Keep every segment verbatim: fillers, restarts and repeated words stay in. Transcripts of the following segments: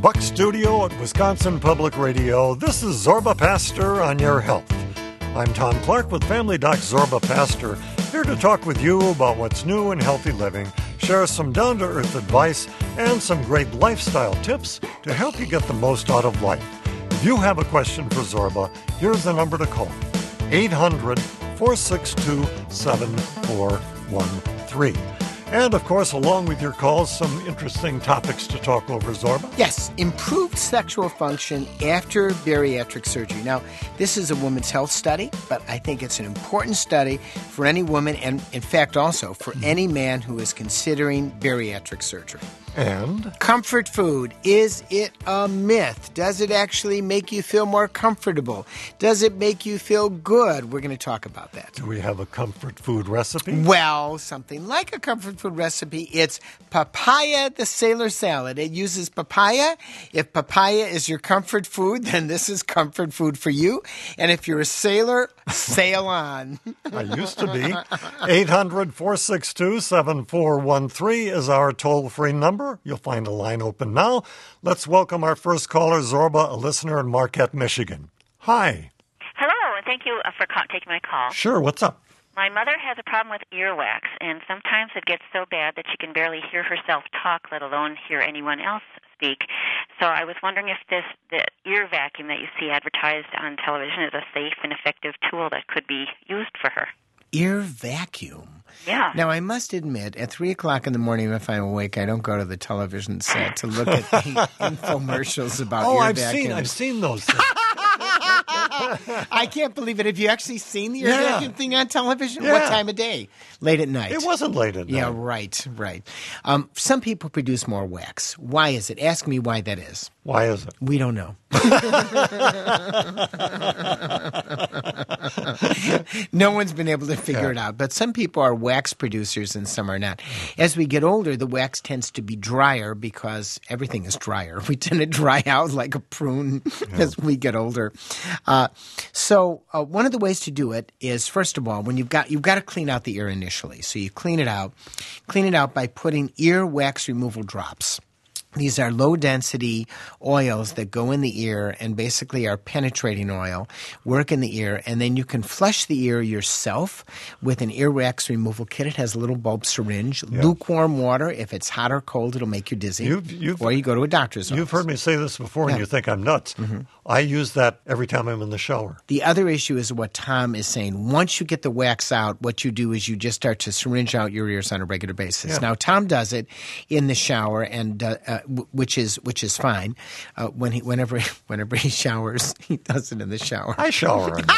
Buck Studio at Wisconsin Public Radio, this is Zorba Pastor on Your Health. I'm Tom Clark with Family Doc Zorba Pastor, here to talk with you about what's new in healthy living, share some down-to-earth advice, and some great lifestyle tips to help you get the most out of life. If you have a question for Zorba, here's the number to call, eight hundred, four six two, seven four one three. And, of course, along with your calls, some interesting topics to talk over, Zorba. Yes, improved sexual function after bariatric surgery. Now, this is a woman's health study, but I think it's an important study for any woman and, in fact, also for any man who is considering bariatric surgery. And? Comfort food. Is it a myth? Does it actually make you feel more comfortable? Does it make you feel good? We're going to talk about that. Do we have a comfort food recipe? Well, something like a comfort food recipe. It's papaya the sailor salad. It uses papaya. If papaya is your comfort food, then this is comfort food for you. And if you're a sailor, sail on. I used to be. eight hundred, four six two, seven four one three is our toll-free number. You'll find a line open now. Let's welcome our first caller, Zorba, a listener in Marquette, Michigan. Hi. Hello, and thank you uh, for call- taking my call. Sure, what's up? My mother has a problem with earwax, and sometimes it gets so bad that she can barely hear herself talk, let alone hear anyone else speak. So I was wondering if this the ear vacuum that you see advertised on television is a safe and effective tool that could be used for her. Ear vacuum. Yeah. Now, I must admit, at three o'clock in the morning, if I'm awake, I don't go to the television set to look at the infomercials about oh, ear I've vacuum. seen, I've seen those things. I can't believe it. Have you actually seen the ear Yeah. vacuum thing on television? Yeah. What time of day? Late at night. It wasn't late at night. Yeah, right, right. Um, some people produce more wax. Why is it? Ask me why that is. Why is it? We don't know. No one's been able to figure Yeah. it out. But some people are wax producers and some are not. As we get older, the wax tends to be drier because everything is drier. We tend to dry out like a prune yeah. as we get older. Uh, so uh, one of the ways to do it is, first of all, when you've got you've got to clean out the ear initially. So you clean it out. Clean it out by putting ear wax removal drops. These are low-density oils that go in the ear and basically are penetrating oil, work in the ear, and then you can flush the ear yourself with an earwax removal kit. It has a little bulb syringe, yeah. lukewarm water. If it's hot or cold, it'll make you dizzy. You've, you've, or you go to a doctor's office. You've heard me say this before, and Yeah. you think I'm nuts. Mm-hmm. I use that every time I'm in the shower. The other issue is what Tom is saying. Once you get the wax out, what you do is you just start to syringe out your ears on a regular basis. Yeah. Now, Tom does it in the shower, and uh, uh, w- which is which is fine. Uh, when he whenever whenever he showers, he does it in the shower. I shower. in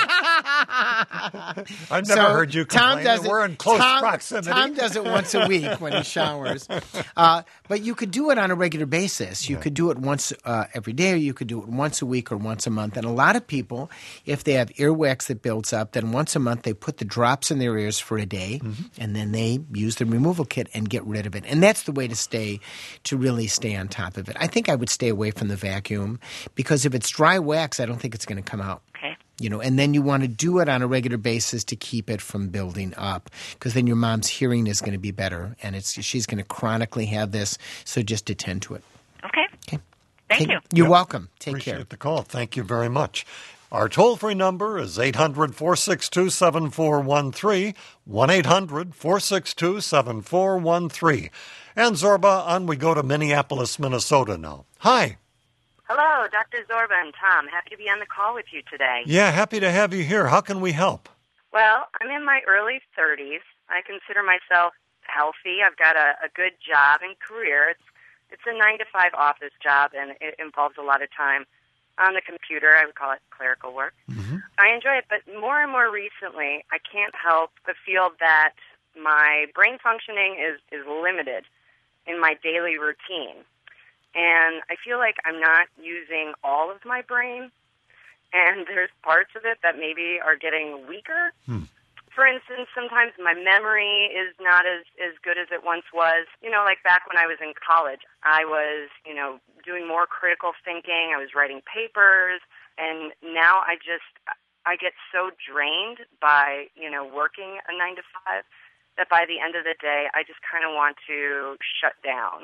I've never So heard you Tom complain. does that it, We're in close Tom, proximity. Tom does it once a week when he showers. Uh, but you could do it on a regular basis. You Yeah. could do it once uh, every day, or you could do it once a week or once a month. And a lot of people, if they have earwax that builds up, then once a month they put the drops in their ears for a day, mm-hmm. and then they use the removal kit and get rid of it. And that's the way to stay, to really stay on top of it. I think I would stay away from the vacuum because if it's dry wax, I don't think it's going to come out. Okay. You know, and then you want to do it on a regular basis to keep it from building up, because then your mom's hearing is going to be better, and it's she's going to chronically have this. So just attend to it. Okay. Okay. Thank Take, you. You're Yep. welcome. Take Appreciate care. the call. Thank you very much. Our toll-free number is eight hundred, four six two, seven four one three, one eight hundred, four six two, seven four one three. And Zorba, on we go to Minneapolis, Minnesota now. Hi. Hello, Doctor Zorba and Tom. Happy to be on the call with you today. Yeah, happy to have you here. How can we help? Well, I'm in my early thirties. I consider myself healthy. I've got a, a good job and career. It's it's a nine to five office job, and it involves a lot of time on the computer. I would call it clerical work. Mm-hmm. I enjoy it, but more and more recently, I can't help but feel that my brain functioning is, is limited in my daily routine. And I feel like I'm not using all of my brain, and there's parts of it that maybe are getting weaker. Hmm. For instance, sometimes my memory is not as, as good as it once was. You know, like back when I was in college, I was, you know, doing more critical thinking. I was writing papers, and now I just, I get so drained by, you know, working a nine to five that by the end of the day, I just kind of want to shut down.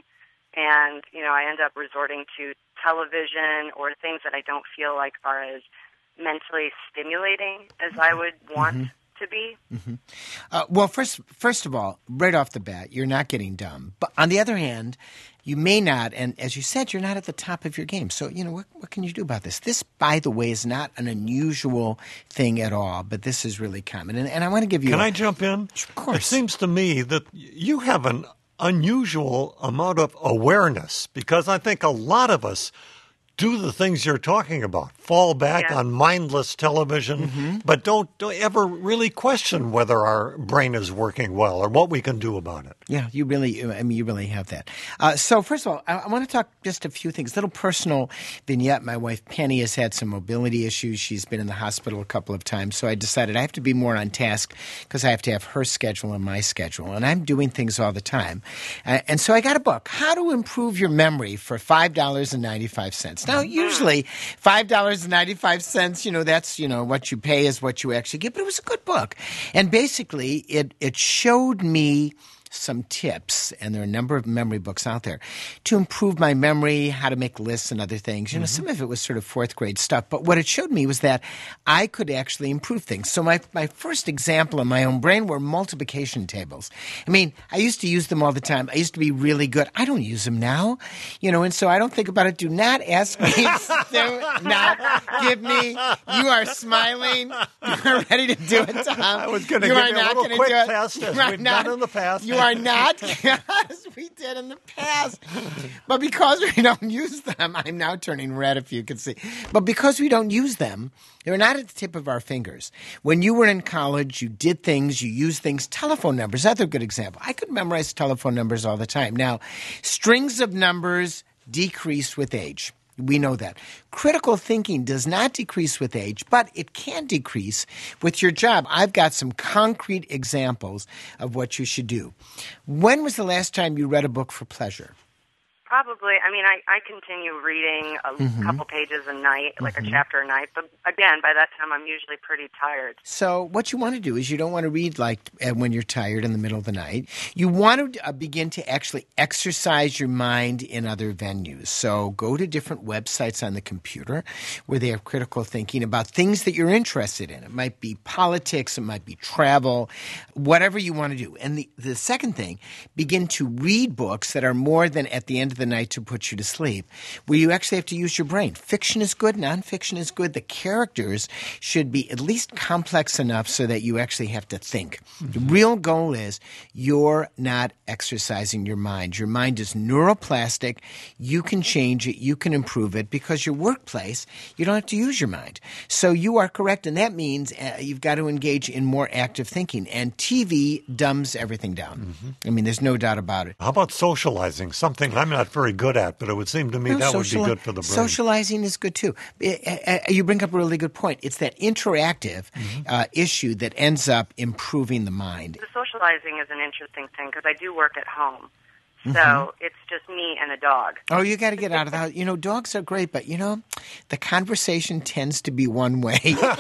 And, you know, I end up resorting to television or things that I don't feel like are as mentally stimulating as I would want mm-hmm. to be. Mm-hmm. Uh, well, first, first of all, right off the bat, you're not getting dumb. But on the other hand, you may not, and as you said, you're not at the top of your game. So, you know, what, what can you do about this? This, by the way, is not an unusual thing at all, but this is really common. And, and I want to give you Can a, I jump in? Of course. It seems to me that you have an unusual amount of awareness, because I think a lot of us do the things you're talking about, fall back yeah. on mindless television, mm-hmm. but don't, don't ever really question whether our brain is working well or what we can do about it. Yeah, you really, I mean, you really have that. Uh, so first of all, I, I want to talk just a few things. Little personal vignette. My wife Penny has had some mobility issues. She's been in the hospital a couple of times. So I decided I have to be more on task because I have to have her schedule and my schedule. And I'm doing things all the time. Uh, and so I got a book, How to Improve Your Memory, for five dollars and ninety-five cents. Now, usually five dollars and ninety-five cents, you know, that's, you know, what you pay is what you actually get. But it was a good book. And basically, it, it showed me some tips, and there are a number of memory books out there, to improve my memory, how to make lists and other things. You know, mm-hmm. some of it was sort of fourth grade stuff. But what it showed me was that I could actually improve things. So my, my first example in my own brain were multiplication tables. I mean, I used to use them all the time. I used to be really good. I don't use them now, you know, and so I don't think about it. Do not ask me. Do not give me. You are smiling. You are ready to do it, Tom. I was going to you give you a little quick do it. test as You we've not, done in the past. You are not, as we did in the past. But because we don't use them, I'm now turning red, if you can see. But because we don't use them, they're not at the tip of our fingers. When you were in college, you did things, you used things. Telephone numbers, another good example. I could memorize telephone numbers all the time. Now, strings of numbers decrease with age. We know that. Critical thinking does not decrease with age, but it can decrease with your job. I've got some concrete examples of what you should do. When was the last time you read a book for pleasure? Probably. I mean, I, I continue reading a mm-hmm. couple pages a night, like mm-hmm. a chapter a night. But again, by that time, I'm usually pretty tired. So what you want to do is you don't want to read like when you're tired in the middle of the night. You want to uh, begin to actually exercise your mind in other venues. So go to different websites on the computer where they have critical thinking about things that you're interested in. It might be politics. It might be travel, whatever you want to do. And the, the second thing, begin to read books that are more than at the end of the night to put you to sleep, where you actually have to use your brain. Fiction is good, nonfiction is good. The characters should be at least complex enough so that you actually have to think. Mm-hmm. The real goal is you're not exercising your mind. Your mind is neuroplastic. You can change it. You can improve it because your workplace, you don't have to use your mind. So you are correct, and that means uh, you've got to engage in more active thinking. And T V dumbs everything down. Mm-hmm. I mean, there's no doubt about it. How about socializing? Something I'm not very good at, but it would seem to me no, that social, would be good for the brain. Socializing is good too. You bring up a really good point. It's that interactive mm-hmm. uh, issue that ends up improving the mind. The socializing is an interesting thing because I do work at home. So mm-hmm. it's just me and a dog. Oh, you got to get out of the house. You know, dogs are great, but, you know, the conversation tends to be one way.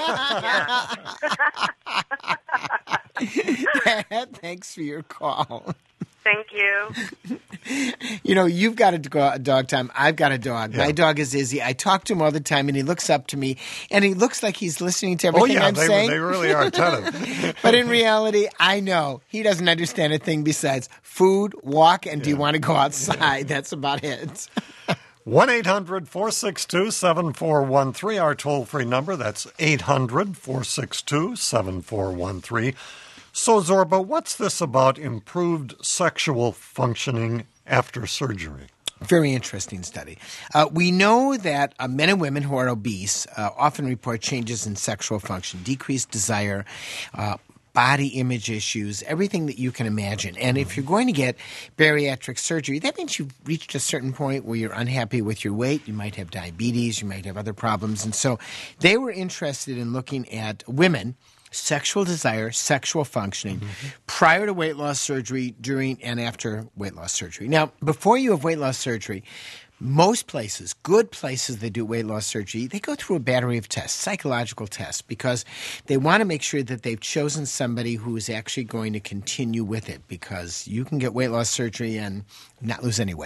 Thanks for your call. Thank you. You know, you've got a dog, Tom. I've got a dog. Yeah. My dog is Izzy. I talk to him all the time, and he looks up to me, and he looks like he's listening to everything oh, yeah, I'm they, saying. they really are attentive. But in reality, I know he doesn't understand a thing besides food, walk, and yeah. do you want to go outside? Yeah. That's about it. one eight hundred four six two seven four one three, our toll-free number. That's eight hundred four six two seven four one three. So, Zorba, what's this about improved sexual functioning after surgery? Very interesting study. Uh, we know that uh, men and women who are obese uh, often report changes in sexual function, decreased desire, uh, body image issues, everything that you can imagine. And if you're going to get bariatric surgery, that means you've reached a certain point where you're unhappy with your weight. You might have diabetes. You might have other problems. And so they were interested in looking at women, sexual desire, sexual functioning, mm-hmm. prior to weight loss surgery, during and after weight loss surgery. Now, before you have weight loss surgery, most places, good places that do weight loss surgery, they go through a battery of tests, psychological tests, because they want to make sure that they've chosen somebody who is actually going to continue with it, because you can get weight loss surgery and not lose any weight.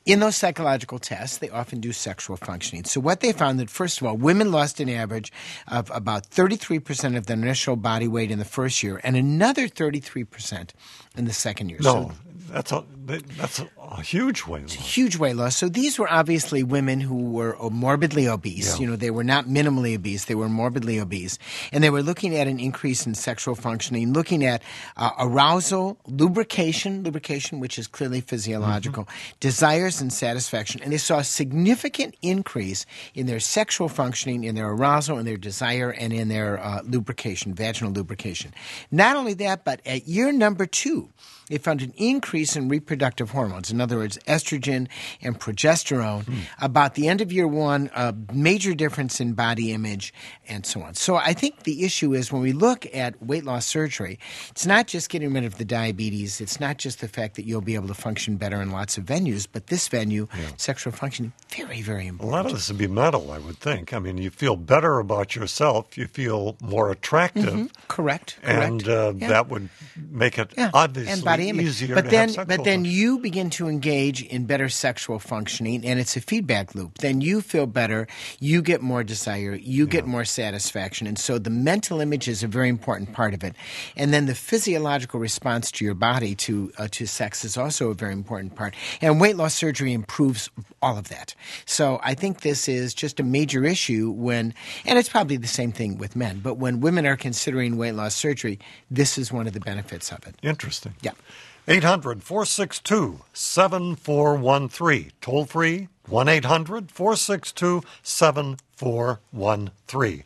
In those psychological tests, they often do sexual functioning. So what they found that, first of all, women lost an average of about thirty-three percent of their initial body weight in the first year and another thirty-three percent in the second year. No, so, that's a that's a, a huge weight loss. Huge weight loss. So these were obviously women who were morbidly obese. Yeah. You know, they were not minimally obese. They were morbidly obese. And they were looking at an increase in sexual functioning, looking at uh, arousal, lubrication, lubrication, which is clearly physiological, mm-hmm. desires and satisfaction. And they saw a significant increase in their sexual functioning, in their arousal, in their desire, and in their uh, lubrication, vaginal lubrication. Not only that, but at year number two, they found an increase in reproductive hormones, in other words, estrogen and progesterone. Mm. About the end of year one, a major difference in body image and so on. So I think the issue is when we look at weight loss surgery, it's not just getting rid of the diabetes. It's not just the fact that you'll be able to function better in lots of venues, but this venue, yeah. sexual functioning, very, very important. A lot of this would be mental, I would think. I mean, you feel better about yourself. You feel more attractive. Mm-hmm. Correct. And correct. Uh, yeah. that would make it yeah. obviously and body image. easier but to then, have sexual But then function. you begin to engage in better sexual functioning, and it's a feedback loop. Then you feel better. You get more desire. You yeah. get more satisfaction. And so the mental image is a very important part of it. And then the physiological response to your body to uh, to sex is also a very important part. And weight loss surgery improves all of that. So I think this is just a major issue when, and it's probably the same thing with men, but when women are considering weight loss surgery, this is one of the benefits of it. Interesting. Yeah. eight hundred, four six two, seven four one three. Toll free, one eight hundred, four six two, seven four one three.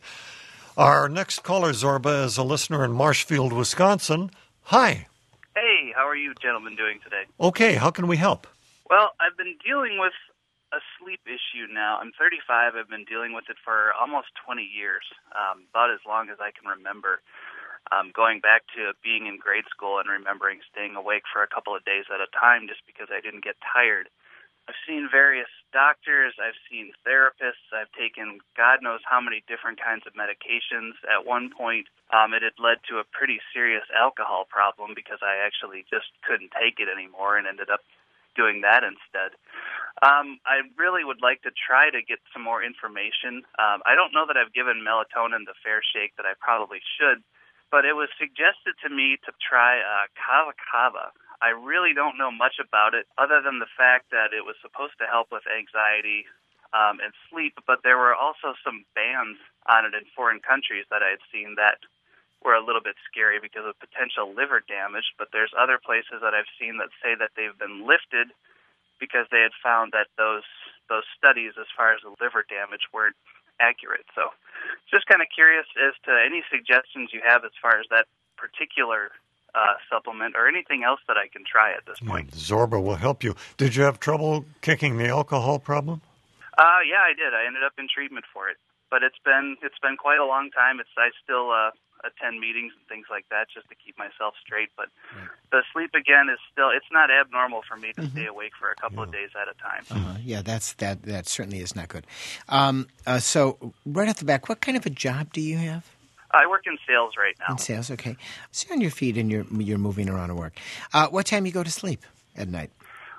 Our next caller, Zorba, is a listener in Marshfield, Wisconsin. Hi. Hey, how are you gentlemen doing today? Okay, how can we help? Well, I've been dealing with a sleep issue now. I'm thirty-five. I've been dealing with it for almost twenty years, um, about as long as I can remember. Um, going back to being in grade school and remembering staying awake for a couple of days at a time just because I didn't get tired. I've seen various doctors. I've seen therapists. I've taken God knows how many different kinds of medications. At one point, um, it had led to a pretty serious alcohol problem because I actually just couldn't take it anymore and ended up doing that instead. Um, I really would like to try to get some more information. Um, I don't know that I've given melatonin the fair shake that I probably should, but it was suggested to me to try uh, kava kava. I really don't know much about it other than the fact that it was supposed to help with anxiety um, and sleep, but there were also some bans on it in foreign countries that I had seen that were a little bit scary because of potential liver damage, but there's other places that I've seen that say that they've been lifted because they had found that those those studies as far as the liver damage weren't accurate. So just kind of curious as to any suggestions you have as far as that particular uh, supplement or anything else that I can try at this point. Yeah, Zorba will help you. Did you have trouble kicking the alcohol problem? Uh, yeah, I did. I ended up in treatment for it. But it's been it's been quite a long time. It's I still uh, attend meetings and things like that just to keep myself straight. But right. the sleep again is still it's not abnormal for me to mm-hmm. stay awake for a couple yeah. of days at a time. Uh-huh. Yeah, that's that that certainly is not good. Um, uh, so right off the back, what kind of a job do you have? I work in sales right now. In sales, okay. So you're on your feet and you're you're moving around at work. Uh, what time you go to sleep at night?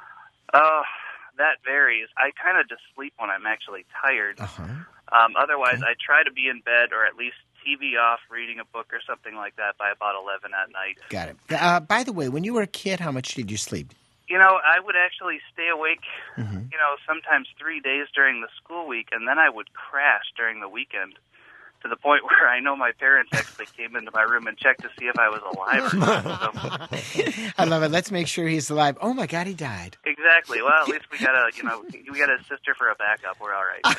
Uh, that varies. I kind of just sleep when I'm actually tired. Uh-huh. Um, otherwise, okay. I try to be in bed or at least T V off, reading a book or something like that by about eleven at night. Got it. Uh, by the way, when you were a kid, how much did you sleep? You know, I would actually stay awake, mm-hmm. you know, sometimes three days during the school week, and then I would crash during the weekend to the point where I know my parents actually came into my room and checked to see if I was alive or not. So. I love it. Let's make sure he's alive. Oh, my God, he died. Exactly. Well, at least we got a, you know, we got a sister for a backup. We're all right.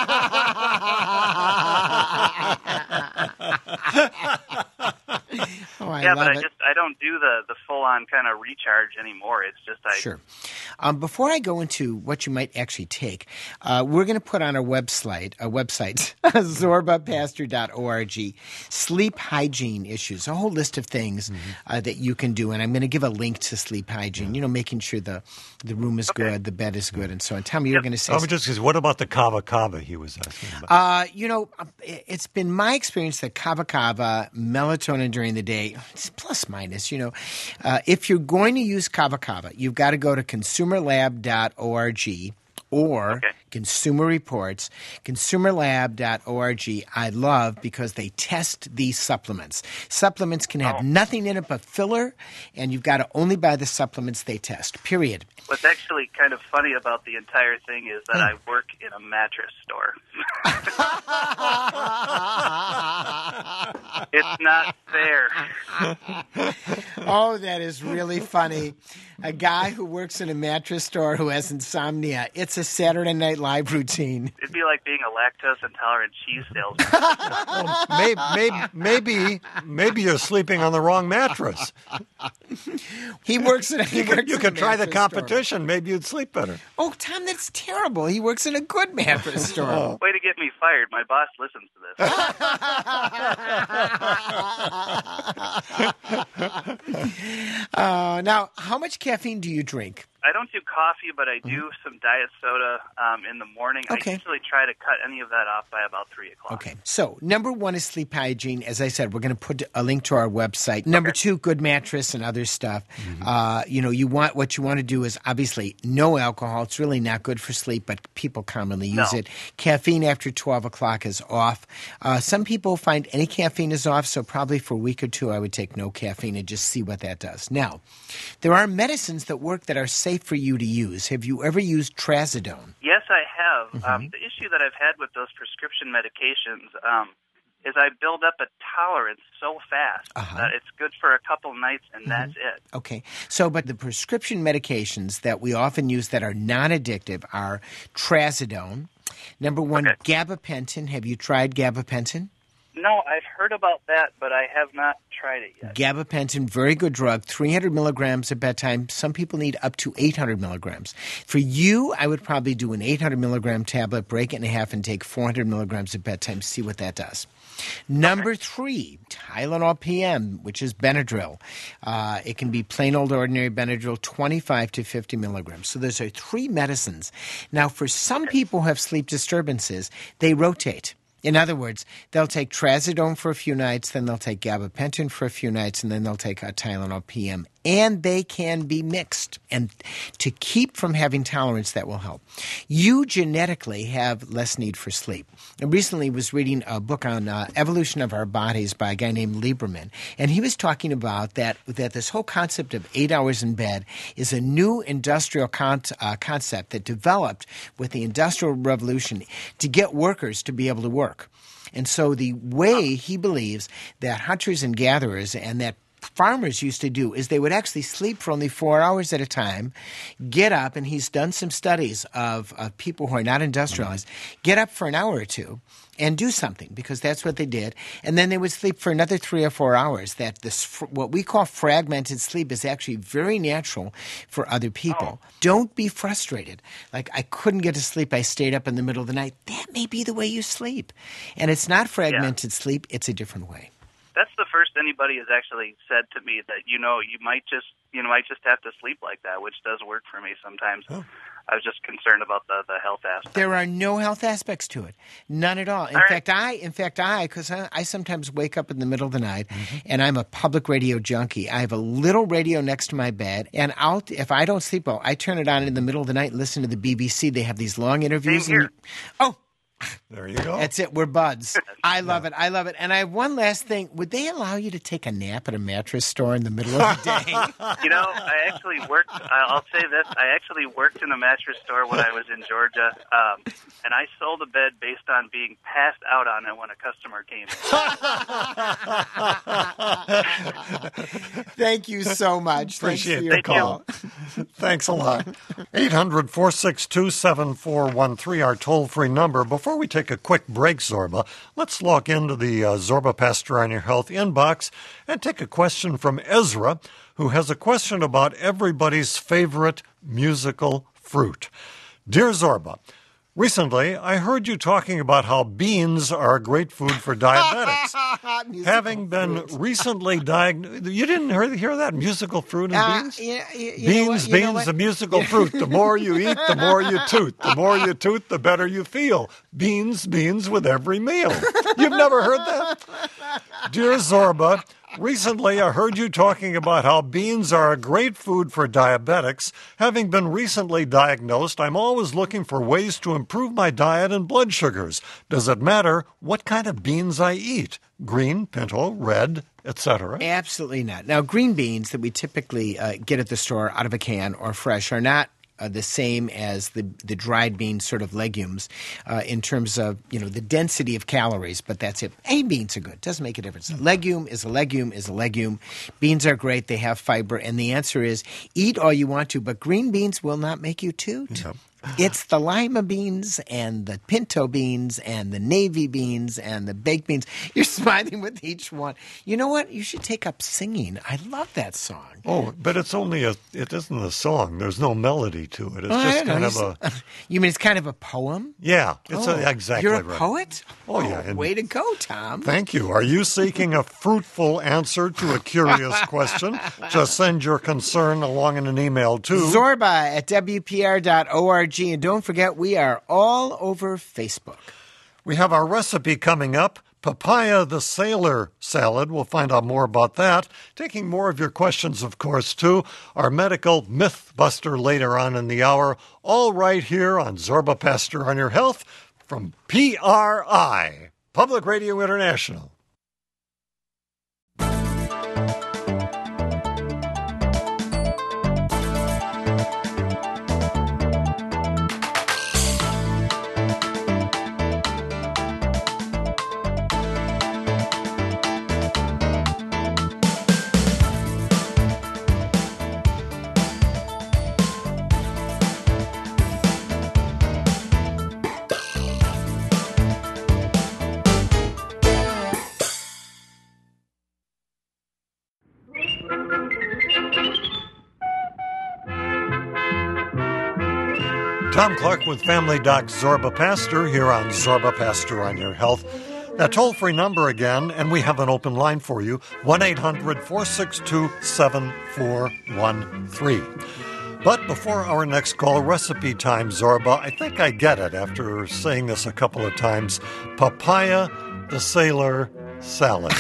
Oh, I yeah, love but I it. just I don't do the, the full on kind of recharge anymore. It's just I sure. Um, before I go into what you might actually take, uh, we're going to put on our website, a website, zorba pastor dot org, sleep hygiene issues, a whole list of things mm-hmm. uh, that you can do, and I'm going to give a link to sleep hygiene. Yeah. You know, making sure the the room is okay. good, the bed is good, and so on. Tell me, yep. you're going to say. I was just what about the kava kava? He was asking about. Uh, you know, it's been my experience that kava kava, melatonin during the day, plus minus. kindness. You know, uh, if you're going to use Kava Kava, you've got to go to consumer lab dot org or Okay. Consumer Reports, consumer lab dot org. I love because they test these supplements. Supplements can have Oh. nothing in it but filler, and you've got to only buy the supplements they test, period. What's actually kind of funny about the entire thing is that I work in a mattress store. It's not fair. Oh, that is really funny. A guy who works in a mattress store who has insomnia. It's a Saturday Night Live routine. It'd be like being a lactose intolerant cheese salesman. maybe, maybe, maybe, maybe you're sleeping on the wrong mattress. He works in a, he You could, works you in could a try the mattress store. competition. Maybe you'd sleep better. Oh, Tom, that's terrible. He works in a good mattress store. Way to get me fired. My boss listens to this. uh, now, how much caffeine do you drink? I don't do coffee, but I do some diet soda um, in the morning. Okay. I usually try to cut any of that off by about three o'clock. Okay. So, number one is sleep hygiene. As I said, we're going to put a link to our website. Number Okay. two, good mattress and other stuff. Uh, you know, you want what you want to do is obviously no alcohol. It's really not good for sleep, but people commonly use No. it. Caffeine after twelve o'clock is off. Uh, some people find any caffeine is off, so probably for a week or two I would take no caffeine and just see what that does. Now, there are medicines that work that are safe for you to use. Have you ever used Trazodone? Yes, I have. Mm-hmm. Um, the issue that I've had with those prescription medications um, is I build up a tolerance so fast Uh-huh. that it's good for a couple nights and that's it. Okay. So, but the prescription medications that we often use that are non-addictive are Trazodone. Number one, Okay. gabapentin. Have you tried gabapentin? No, I've heard about that, but I have not tried it yet. Gabapentin, very good drug, three hundred milligrams at bedtime. Some people need up to eight hundred milligrams. For you, I would probably do an eight hundred milligram tablet, break it in half, and take four hundred milligrams at bedtime, see what that does. Number three, Tylenol P M, which is Benadryl. Uh, it can be plain old ordinary Benadryl, twenty-five to fifty milligrams. So those are three medicines. Now, for some people who have sleep disturbances, they rotate. In other words, they'll take Trazodone for a few nights, then they'll take gabapentin for a few nights, and then they'll take a Tylenol P M. And they can be mixed. And to keep from having tolerance, that will help. You genetically have less need for sleep. I recently was reading a book on uh, evolution of our bodies by a guy named Lieberman, and he was talking about that, that this whole concept of eight hours in bed is a new industrial con- uh, concept that developed with the Industrial Revolution to get workers to be able to work. And so the way he believes that hunters and gatherers and that farmers used to do is they would actually sleep for only four hours at a time, get up, and he's done some studies of, of people who are not industrialized, get up for an hour or two and do something, because that's what they did. And then they would sleep for another three or four hours. That this, what we call fragmented sleep is actually very natural for other people. Oh. Don't be frustrated. Like, I couldn't get to sleep. I stayed up in the middle of the night. That may be the way you sleep. And it's not fragmented yeah. sleep. It's a different way. That's the first anybody has actually said to me that, you know, you might just, you know, might just have to sleep like that, which does work for me sometimes. Oh. I was just concerned about the, the health aspect. There are no health aspects to it. None at all. In all fact, right. I, in fact, I, because I, I sometimes wake up in the middle of the night, mm-hmm. and I'm a public radio junkie. I have a little radio next to my bed, and I'll, if I don't sleep well, I turn it on in the middle of the night and listen to the B B C. They have these long interviews. Same here. And, oh. There you go. That's it. We're buds. I love yeah. it. I love it. And I have one last thing. Would they allow you to take a nap at a mattress store in the middle of the day? You know, I actually worked, I'll say this, I actually worked in a mattress store when I was in Georgia, um, and I sold a bed based on being passed out on it when a customer came in. Thank you so much. Appreciate Thanks for your the call. You. Thanks a lot. eight hundred, four six two, seven four one three, our toll-free number. Before we take a quick break, Zorba, let's log into the uh, Zorba Pastor on Your Health inbox and take a question from Ezra, who has a question about everybody's favorite musical fruit. Dear Zorba, recently I heard you talking about how beans are a great food for diabetics. Having been fruit. recently diagnosed, you didn't hear, hear that? Musical fruit and uh, beans? You, you, you beans, beans, a musical fruit. The more you eat, the more you toot. The more you toot, the better you feel. Beans, beans with every meal. You've never heard that? Dear Zorba, Recently, I heard you talking about how beans are a great food for diabetics. Having been recently diagnosed, I'm always looking for ways to improve my diet and blood sugars. Does it matter what kind of beans I eat? Green, pinto, red, et cetera? Absolutely not. Now, green beans that we typically uh, get at the store out of a can or fresh are not Uh, the same as the the dried bean sort of legumes uh, in terms of, you know, the density of calories, but that's it. Hey, beans are good. Doesn't make a difference. A legume is a legume is a legume. Beans are great. They have fiber. And the answer is eat all you want to, but green beans will not make you toot. Yep. It's the lima beans and the pinto beans and the navy beans and the baked beans. You're smiling with each one. You know what? You should take up singing. I love that song. Oh, but it's only a, it isn't a song. There's no melody to it. It's Oh, I just don't know. kind of a, Just- You mean it's kind of a poem? yeah, it's Oh, a, exactly You're a right. poet? Oh, yeah, and- way to go, Tom. Thank you. Are you seeking a fruitful answer to a curious question? Just send your concern along in an email to Zorba at W P R dot org. And don't forget, we are all over Facebook. We have our recipe coming up, Papaya the Sailor Salad. We'll find out more about that. Taking more of your questions, of course, too. Our medical myth buster later on in the hour. All right here on Zorba Pastor on Your Health from P R I, Public Radio International. Tom Clark with Family Doc Zorba Pastor here on Zorba Pastor on Your Health. That toll-free number again, and we have an open line for you, one eight hundred four six two seven four one three. But before our next call, recipe time, Zorba. I think I get it after saying this a couple of times. Papaya the Sailor Salad.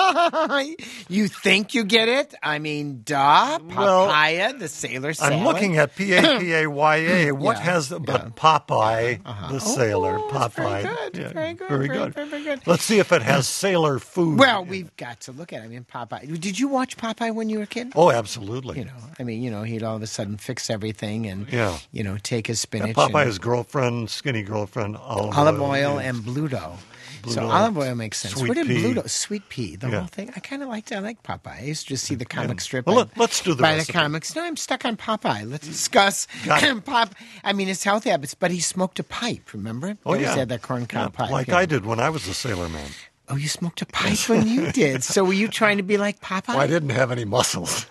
You think you get it? I mean, duh. Well, Papaya, the sailor salad. I'm looking at P A P A Y A. What Yeah, has, but yeah. Popeye Uh-huh. the Sailor. Oh, Popeye. very good, Yeah, very good, Very very, good. very, very good. Let's see if it has sailor food. Well, in it. we've got to look at it. I mean, Popeye. Did you watch Popeye when you were a kid? Oh, absolutely. You know, I mean, you know, he'd all of a sudden fix everything and, Yeah. you know, take his Yeah, spinach. Popeye's and girlfriend, skinny girlfriend, olive, olive oil yeah. and Bluto. So Bluto, olive oil makes sense. sweet Where did pea. Bluto? Sweet pea, the Yeah. whole thing. I kind of liked it. I like Popeye. I used to just see the comic strip. Well, and let- let's do the By recipe. the comics. No, I'm stuck on Popeye. Let's discuss Got it. Pop. I mean, his health habits, but he smoked a pipe, remember? Oh, He yeah. always had that corn cob Yeah, pipe. like yeah. I did when I was a sailor man. Oh, you smoked a pipe when you did. So were you trying to be like Popeye? Well, I didn't have any muscles.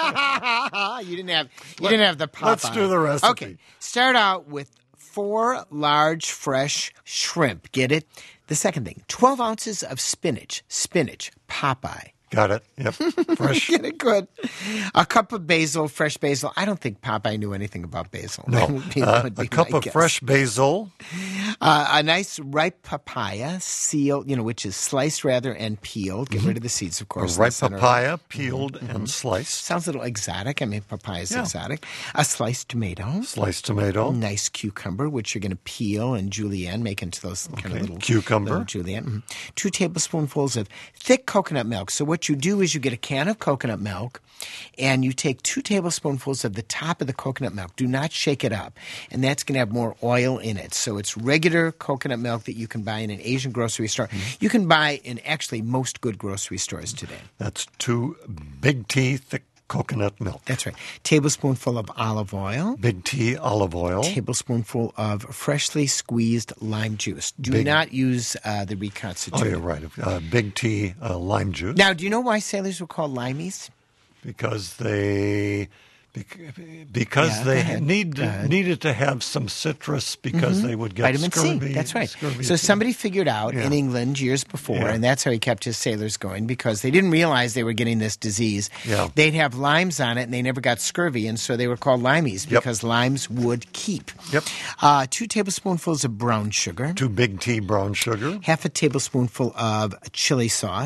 you didn't have you didn't have the Popeye. let's do the recipe. Okay, start out with four large fresh shrimp. Get it? The second thing, twelve ounces of spinach. Spinach, Popeye. Got it. Yep. Fresh. Get it good. A cup of basil, fresh basil. I don't think Popeye knew anything about basil. That No. would be- Uh, would be a cup my of guess. fresh basil. Uh, a nice ripe papaya, sealed, you know, which is sliced rather and peeled. Get rid of the seeds, of A course. in the ripe center. papaya, peeled and sliced. Sounds a little exotic. I mean, papaya is Yeah. exotic. A sliced tomato. Sliced tomato. Nice cucumber, which you're going to peel and julienne, make into those kind Okay. of little Cucumber. little julienne. Mhm. Two tablespoonfuls of thick coconut milk. So what you do is you get a can of coconut milk, and you take two tablespoonfuls of the top of the coconut milk. Do not shake it up, and that's going to have more oil in it. So it's regular coconut milk that you can buy in an Asian grocery store. Mm-hmm. You can buy in actually most good grocery stores today. That's two big tea thick coconut milk. That's right. Tablespoonful of olive oil. Big tea olive oil. Tablespoonful of freshly squeezed lime juice. Do Big- not use uh, the Oh, reconstituted. you're right. Uh, big tea uh, lime juice. Now, do you know why sailors were called limeys? Because they bec- because Yeah, go they ahead. need Go ahead. needed to have some citrus because they would get Vitamin scurvy. C. That's right. scurvy So too. somebody figured out Yeah. in England years before, Yeah. and that's how he kept his sailors going because they didn't realize they were getting this disease. Yeah. They'd have limes on it, and they never got scurvy, and so they were called limeys Yep. because limes would keep. Yep. Uh, two tablespoonfuls of brown sugar. Two big tea brown sugar. Half a tablespoonful of chili sauce.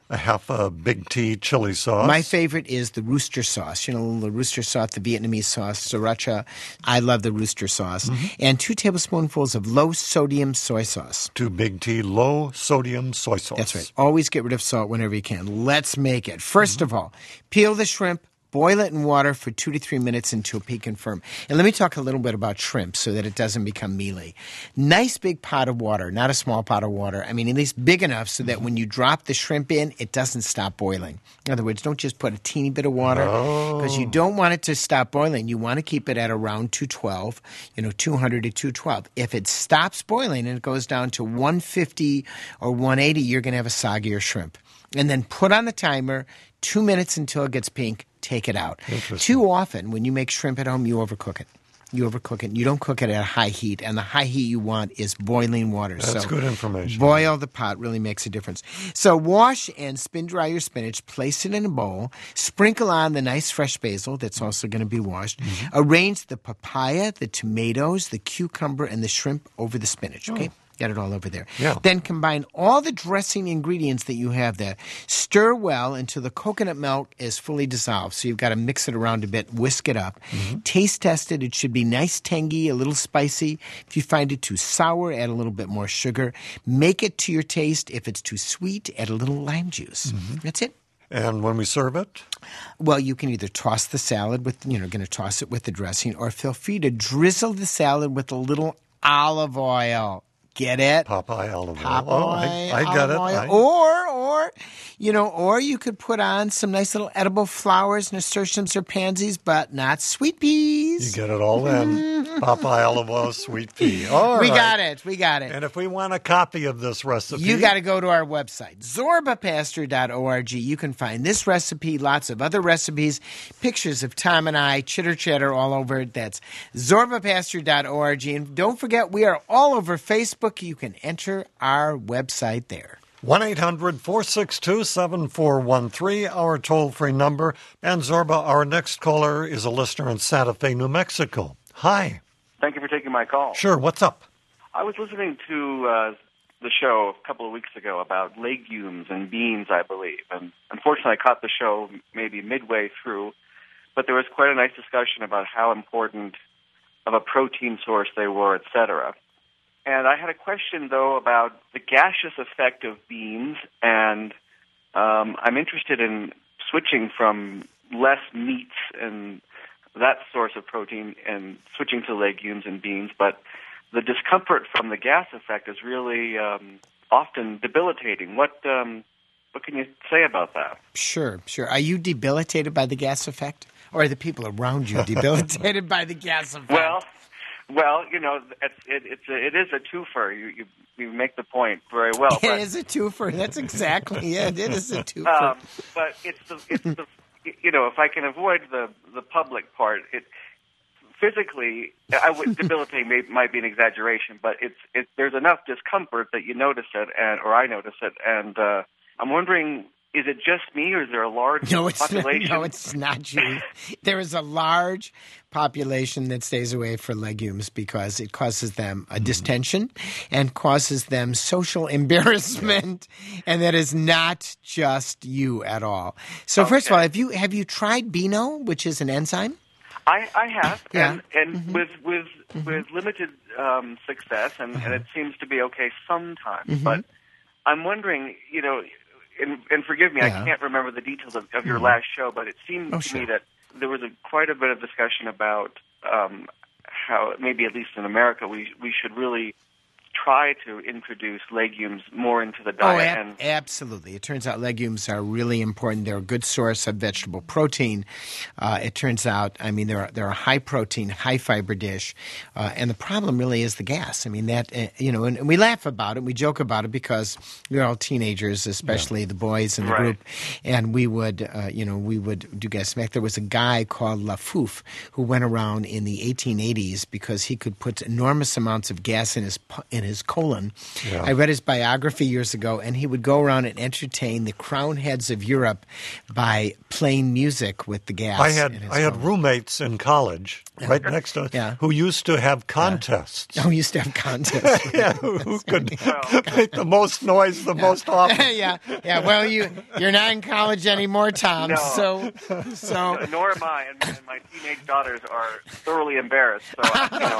a half a Big T chili sauce. My favorite is the rooster sauce. You know, the rooster sauce, the Vietnamese sauce, sriracha. I love the rooster sauce. Mm-hmm. And two tablespoonfuls of low-sodium soy sauce. Two Big T low-sodium soy sauce. That's right. Always get rid of salt whenever you can. Let's make it. First mm-hmm. of all, peel the shrimp. Boil it in water for two to three minutes until peak and firm. And let me talk a little bit about shrimp so that it doesn't become mealy. Nice big pot of water, not a small pot of water. I mean, at least big enough so that when you drop the shrimp in, it doesn't stop boiling. In other words, don't just put a teeny bit of water because oh. you don't want it to stop boiling. You want to keep it at around two twelve, you know, two hundred to two twelve. If it stops boiling and it goes down to one fifty or one eighty, you're going to have a soggier shrimp. And then put on the timer, two minutes until it gets pink. Take it out. Too often, when you make shrimp at home, you overcook it. You overcook it. You don't cook it at a high heat, and the high heat you want is boiling water. That's so good information. Boil the pot really makes a difference. So wash and spin dry your spinach. Place it in a bowl. Sprinkle on the nice fresh basil that's also going to be washed. Mm-hmm. Arrange the papaya, the tomatoes, the cucumber, and the shrimp over the spinach. Okay. Oh. Get it all over there. Yeah. Then combine all the dressing ingredients that you have there. Stir well until the coconut milk is fully dissolved. So you've got to mix it around a bit, whisk it up. Mm-hmm. Taste test it. It should be nice, tangy, a little spicy. If you find it too sour, add a little bit more sugar. Make it to your taste. If it's too sweet, add a little lime juice. Mm-hmm. That's it. And when we serve it? Well, you can either toss the salad with, you know, going to toss it with the dressing, or feel free to drizzle the salad with a little olive oil. Get it? Popeye olive oil. Popeye oh, I, I got it. I... Or, or, you know, or you could put on some nice little edible flowers, nasturtiums or pansies, but not sweet peas. You get it all in. Popeye olive oil, sweet pea. All we right. got it. We got it. And if we want a copy of this recipe, you got to go to our website, zorba pastor dot org. You can find this recipe, lots of other recipes, pictures of Tom and I, chitter chatter all over it. That's zorba pastor dot org. And don't forget, we are all over Facebook. You can enter our website there. one eight hundred four six two seven four one three, our toll-free number. And Zorba, our next caller is a listener in Santa Fe, New Mexico. Hi. Thank you for taking my call. Sure. What's up? I was listening to uh, the show a couple of weeks ago about legumes and beans, I believe. And unfortunately, I caught the show maybe midway through, but there was quite a nice discussion about how important of a protein source they were, et cetera. And I had a question, though, about the gaseous effect of beans, and um, I'm interested in switching from less meats and that source of protein and switching to legumes and beans, but the discomfort from the gas effect is really um, often debilitating. What um, what can you say about that? Sure, sure. Are you debilitated by the gas effect? Or are the people around you debilitated by the gas effect? Well... Well, you know, it's, it, it's a, it is a twofer. You, you you make the point very well. It but, is a twofer. That's exactly it. It is a twofer. Um, but it's the it's the you know, if I can avoid the the public part, it physically, I would debilitating may, might be an exaggeration, but it's it there's enough discomfort that you notice it, and or I notice it, and uh, I'm wondering. Is it just me, or is there a large no, it's population? Not, no, it's not you. There is a large population that stays away from legumes because it causes them a distension and causes them social embarrassment, and that is not just you at all. So, okay. First of all, have you have you tried Beano, which is an enzyme? I, I have, yeah. and, and mm-hmm. with with mm-hmm. with limited um, success, and, mm-hmm. and it seems to be okay sometimes. Mm-hmm. But I'm wondering, you know. And, and forgive me, yeah. I can't remember the details of, of your mm-hmm. last show, but it seemed oh, to sure. me that there was a, quite a bit of discussion about um, how, maybe at least in America, we we should really try to introduce legumes more into the diet. Oh, ab- and absolutely. It turns out legumes are really important. They're a good source of vegetable protein. Uh, it turns out, I mean, they're, they're a high-protein, high-fiber dish. Uh, and the problem really is the gas. I mean, that, uh, you know, and, and we laugh about it. We joke about it because we're all teenagers, especially yeah. the boys in the right. group. And we would, uh, you know, we would do gas. In fact, there was a guy called Lafouf who went around in the eighteen eighties because he could put enormous amounts of gas in his in his his colon. Yeah. I read his biography years ago, and he would go around and entertain the crown heads of Europe by playing music with the gas. I had in his I had colon. roommates in college, right next to Yeah. who used to have contests. Oh, we used to have contests. Yeah, who, who could make the most noise the most often. yeah, yeah. Well, you you're not in college anymore, Tom. No. So, so Nor am I, and, and my teenage daughters are thoroughly embarrassed. So, you know,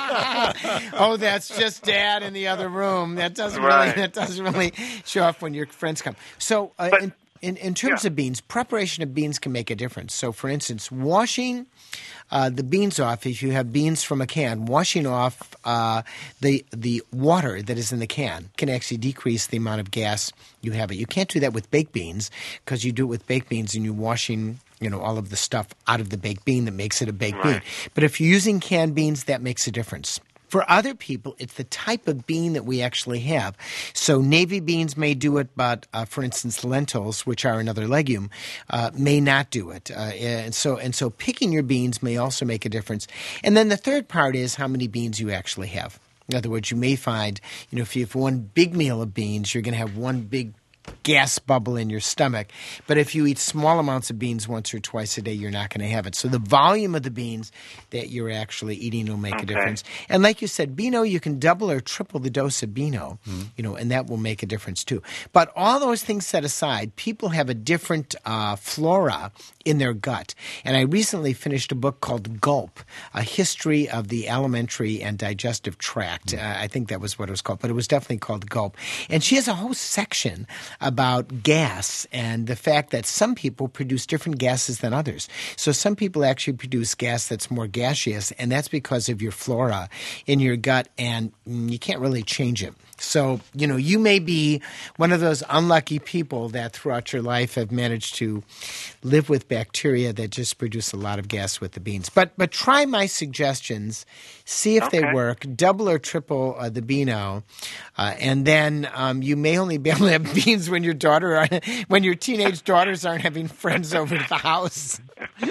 I, oh, that's just Dad in the other room. That doesn't really Right. that doesn't really show off when your friends come. So, uh, But- in, in in terms Yeah. of beans, preparation of beans can make a difference. So, for instance, washing uh, the beans off. If you have beans from a can, washing off uh, the the water that is in the can can actually decrease the amount of gas you have. It. You can't do that with baked beans because you do it with baked beans and you're washing, you know, all of the stuff out of the baked bean that makes it a baked bean. Right. But if you're using canned beans, that makes a difference. For other people, it's the type of bean that we actually have. So navy beans may do it, but uh, for instance, lentils, which are another legume, uh, may not do it. Uh, and so and so picking your beans may also make a difference. And then the third part is how many beans you actually have. In other words, you may find, you know, if you have one big meal of beans, you're going to have one big gas bubble in your stomach. But if you eat small amounts of beans once or twice a day, you're not going to have it. So the volume of the beans that you're actually eating will make Okay. a difference. And like you said, Beano, you can double or triple the dose of Beano, Mm-hmm. you know, and that will make a difference too. But all those things set aside, people have a different uh, flora in their gut. And I recently finished a book called Gulp, A History of the Alimentary and Digestive Tract. Mm-hmm. Uh, I think that was what it was called, but it was definitely called Gulp. And she has a whole section about gas and the fact that some people produce different gases than others. So some people actually produce gas that's more gaseous, and that's because of your flora in your gut, and mm, you can't really change it. So, you know, you may be one of those unlucky people that throughout your life have managed to live with bacteria that just produce a lot of gas with the beans. But but try my suggestions, see if they Okay. work, double or triple uh, the Beano, uh, and then um, you may only be able to have beans when your daughter are, when your teenage daughters aren't having friends over to the house.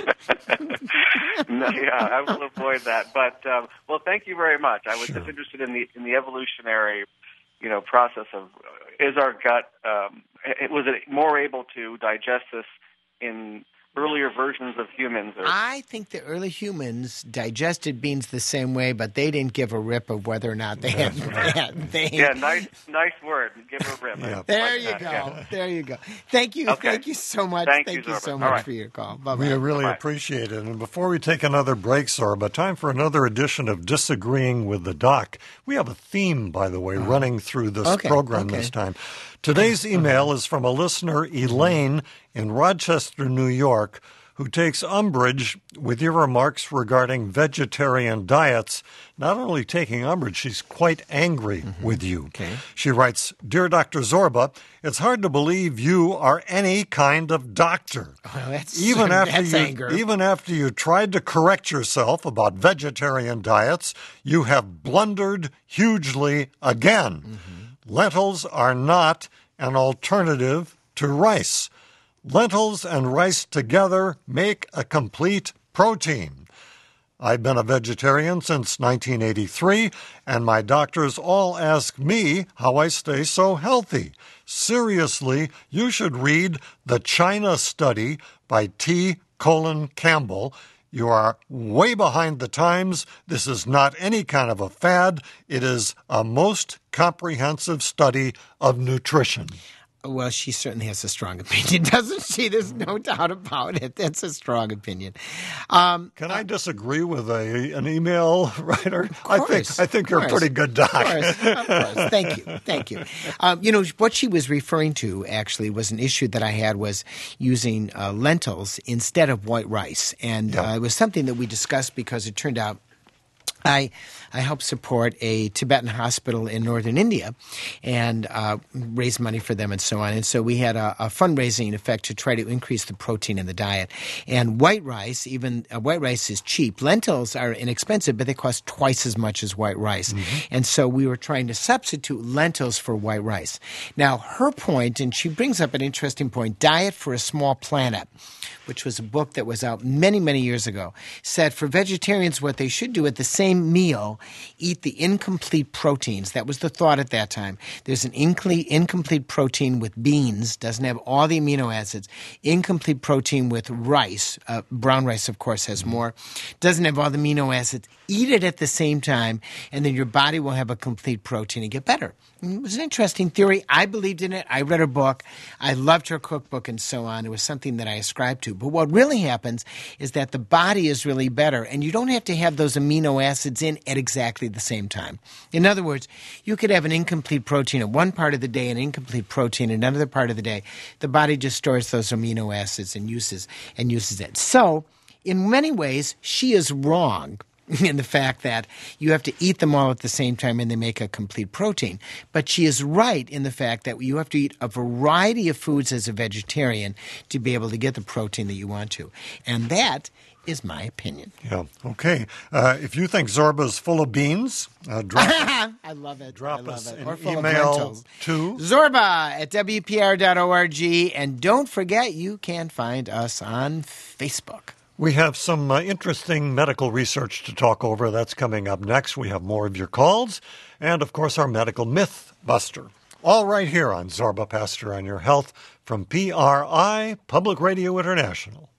no, yeah, I will avoid that. But um, well, thank you very much. I was just interested in the in the evolutionary, you know, process of uh, is our gut um, it, was it more able to digest this in earlier versions of humans? Or I think the early humans digested beans the same way, but they didn't give a rip of whether or not they had. They had they, yeah, nice nice word. Give her a rip. Yeah. There Like you that, go. yeah. There you go. Thank you. Okay. Thank you so much. Thank you, Zorba. so All much right. for your call. Bye We bye. really Bye. appreciate it. And before we take another break, Zorba, time for another edition of Disagreeing with the Doc. We have a theme, by the way, running through this Okay, program okay. this time. Today's email is from a listener, Elaine, in Rochester, New York, who takes umbrage with your remarks regarding vegetarian diets. Not only taking umbrage, she's quite angry with you. Okay. She writes, Dear Doctor Zorba, it's hard to believe you are any kind of doctor. Well, that's Even after that's you, anger. even after you tried to correct yourself about vegetarian diets, you have blundered hugely again. Mm-hmm. Lentils are not an alternative to rice. Lentils and rice together make a complete protein. I've been a vegetarian since nineteen eighty-three, and my doctors all ask me how I stay so healthy. Seriously, you should read the China Study by T. Colin Campbell. You are way behind the times. This is not any kind of a fad. It is a most comprehensive study of nutrition. Well, she certainly has a strong opinion, doesn't she? There's no doubt about it. That's a strong opinion. Um, Can I disagree with a an email writer? I think course, I think you're a of course. pretty good doc. Of course, of course. Thank you, thank you. Um, you know what she was referring to actually was an issue that I had was using uh, lentils instead of white rice, and Yeah. uh, it was something that we discussed because it turned out. I I help support a Tibetan hospital in northern India and uh, raise money for them and so on. And so we had a, a fundraising effect to try to increase the protein in the diet. And white rice, even uh, white rice is cheap. Lentils are inexpensive, but they cost twice as much as white rice. Mm-hmm. And so we were trying to substitute lentils for white rice. Now, her point, and she brings up an interesting point, Diet for a Small Planet, which was a book that was out many, many years ago, said for vegetarians what they should do at the same same meal eat the incomplete proteins. That was the thought at that time. There's an incomplete, incomplete protein with beans, doesn't have all the amino acids. Incomplete protein with rice, uh, brown rice, of course, has more, doesn't have all the amino acids. Eat it at the same time, and then your body will have a complete protein and get better. It was an interesting theory. I believed in it. I read her book. I loved her cookbook and so on. It was something that I ascribed to. But what really happens is that the body is really better, and you don't have to have those amino acids in at exactly the same time. In other words, you could have an incomplete protein at one part of the day and incomplete protein at another part of the day. The body just stores those amino acids and uses and uses it. So, in many ways, she is wrong in the fact that you have to eat them all at the same time and they make a complete protein. But she is right in the fact that you have to eat a variety of foods as a vegetarian to be able to get the protein that you want to. And that is my opinion. Yeah. Okay. Uh, if you think Zorba's full of beans, uh, drop I love it. Drop I love us it. an Or full email of lentils. to Zorba at W P R dot org. And don't forget, you can find us on Facebook. We have some uh, interesting medical research to talk over. That's coming up next. We have more of your calls and, of course, our medical myth buster. All right here on Zorba Pastor on Your Health from P R I, Public Radio International.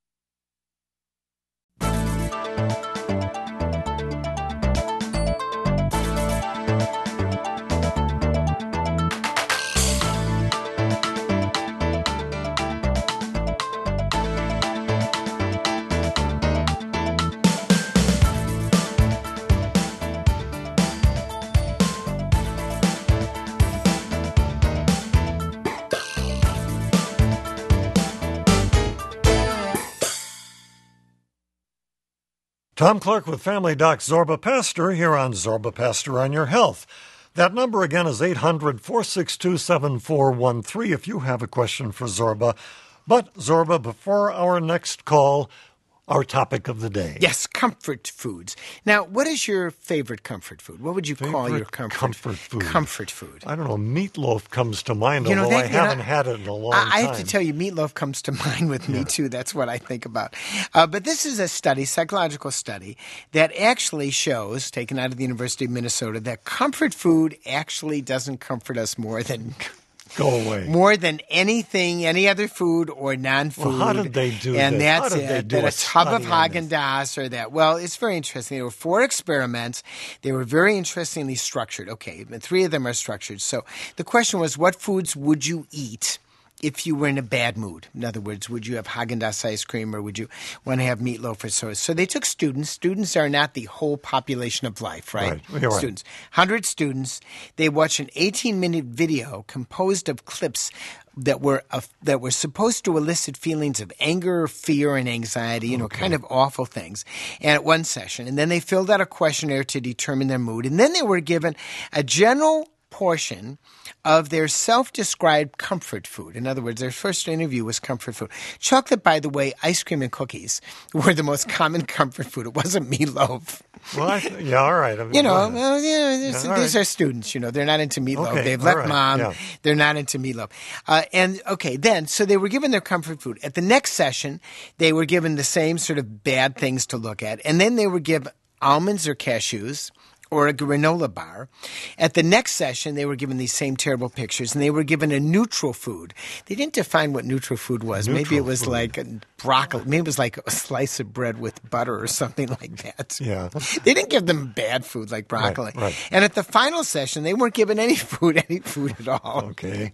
Tom Clark with Family Doc Zorba Pastor here on Zorba Pastor on Your Health. That number again is eight hundred, four six two, seven four one three if you have a question for Zorba. But, Zorba, before our next call, our topic of the day. Yes, comfort foods. Now, what is your favorite comfort food? What would you Favorite call your comfort, comfort food? Comfort food. I don't know. Meatloaf comes to mind, You know, although that- I you know, haven't had it in a long I, time. I have to tell you, meatloaf comes to mind with me, too. That's what I think about. Uh, but this is a study, psychological study, that actually shows, taken out of the University of Minnesota, that comfort food actually doesn't comfort us more than Go away. more than anything, any other food or non-food. Well, how did they do and this? that's How did it. they do that a a tub of study on this? Haagen-Dazs or that. Well, it's very interesting. There were four experiments. They were very interestingly structured. Okay, and three of them are structured. So the question was, what foods would you eat if you were in a bad mood? In other words, would you have Haagen-Dazs ice cream or would you want to have meatloaf or so? So they took students. Students are not the whole population of life, right? Right. You're right. Students. one hundred students. They watched an eighteen-minute video composed of clips that were uh, that were supposed to elicit feelings of anger, fear, and anxiety, you know, Okay. kind of awful things, and at one session. And then they filled out a questionnaire to determine their mood. And then they were given a general portion of their self-described comfort food. In other words, their first interview was comfort food. Chocolate, by the way, ice cream and cookies were the most common comfort food. It wasn't meatloaf. Well, I th- yeah, all right. I mean, You know, go ahead. well, you know these, Yeah, all these right. are students, you know. They're not into meatloaf. Okay, They've all left right, mom. yeah. They're not into meatloaf. Uh, and, okay, then, so they were given their comfort food. At the next session, they were given the same sort of bad things to look at. And then they were given almonds or cashews or a granola bar. At the next session, they were given these same terrible pictures, and they were given a neutral food. They didn't define what neutral food was. Maybe Neutral it was food. like a broccoli. Maybe it was like a slice of bread with butter or something like that. Yeah. They didn't give them bad food like broccoli. right. And at the final session, they weren't given any food, any food at all. Okay.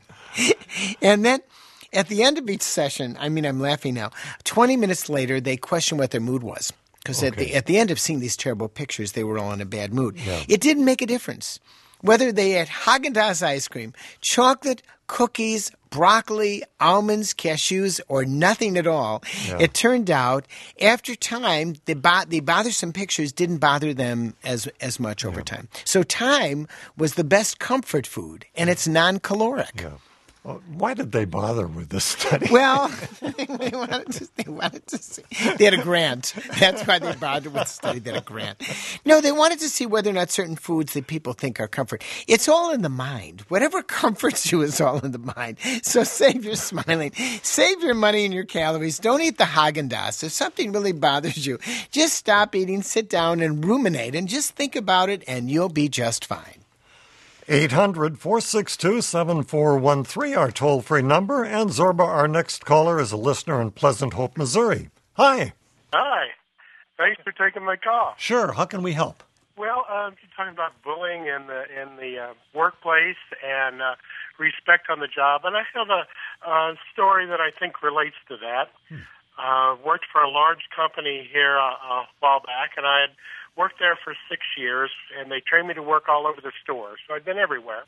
And then at the end of each session, I mean, I'm laughing now, twenty minutes later, they questioned what their mood was. Because at, Okay. the, at the end of seeing these terrible pictures, they were all in a bad mood. Yeah. It didn't make a difference. Whether they had Haagen-Dazs ice cream, chocolate, cookies, broccoli, almonds, cashews, or nothing at all, Yeah. it turned out after time, the, bo- the bothersome pictures didn't bother them as, as much over time. So time was the best comfort food, and it's non-caloric. Yeah. Well, why did they bother with this study? Well, they wanted to, they wanted to see. They had a grant. That's why they bothered with the study. They had a grant. No, they wanted to see whether or not certain foods that people think are comfort. It's all in the mind. Whatever comforts you is all in the mind. So save your smiling. Save your money and your calories. Don't eat the Haagen-Dazs. If something really bothers you, just stop eating, sit down, and ruminate, and just think about it, and you'll be just fine. eight hundred, four six two, seven four one three, our toll-free number. And Zorba, our next caller, is a listener in Pleasant Hope, Missouri. Hi. Hi. Thanks for taking my call. Sure. How can we help? Well, uh, you're talking about bullying in the in the uh, workplace and uh, respect on the job, and I have a uh, story that I think relates to that. Hmm. Uh, worked for a large company here uh, a while back, and I had worked there for six years, and they trained me to work all over the store, so I'd been everywhere.